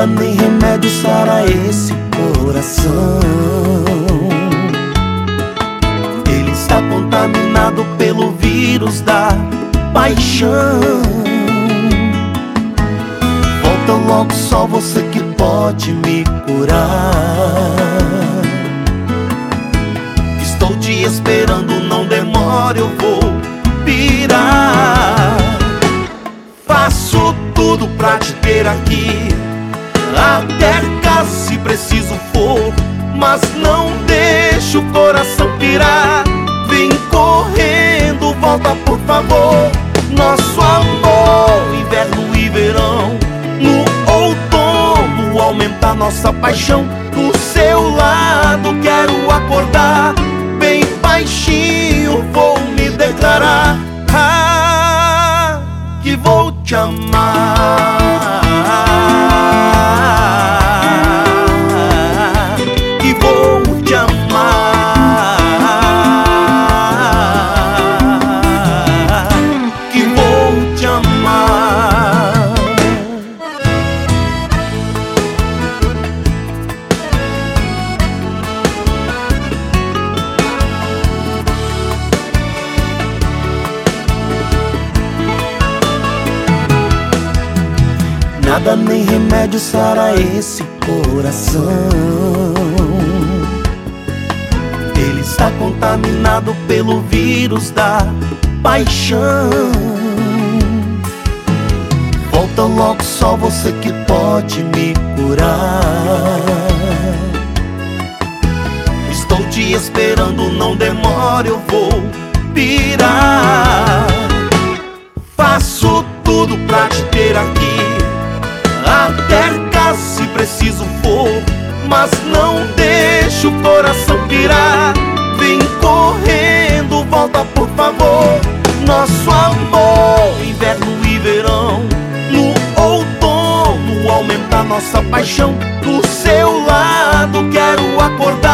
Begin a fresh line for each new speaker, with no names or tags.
Nada nem remédio sara esse coração. Ele está contaminado pelo vírus da paixão. Volta logo, só você que pode me curar. Estou te esperando, não demore, eu vou pirar. Faço tudo pra te ter aqui, até casa se preciso for, mas não deixa o coração pirar. Vem correndo, volta por favor. Nosso amor, inverno e verão, no outono aumenta nossa paixão. Do seu lado quero acordar, bem baixinho vou me declarar, que vou te amar, que vou te amar, que vou te amar. Nada nem remédio sara esse coração. Ele está contaminado pelo vírus da paixão. Volta logo, só você que pode me curar. Estou te esperando, não demore, eu vou pirar. Faço tudo pra te ter aqui, até casa se preciso for, mas não deixa o coração pirar. Vem correndo, volta por favor. Nosso amor, inverno e verão, no outono aumenta nossa paixão. Do seu lado quero acordar,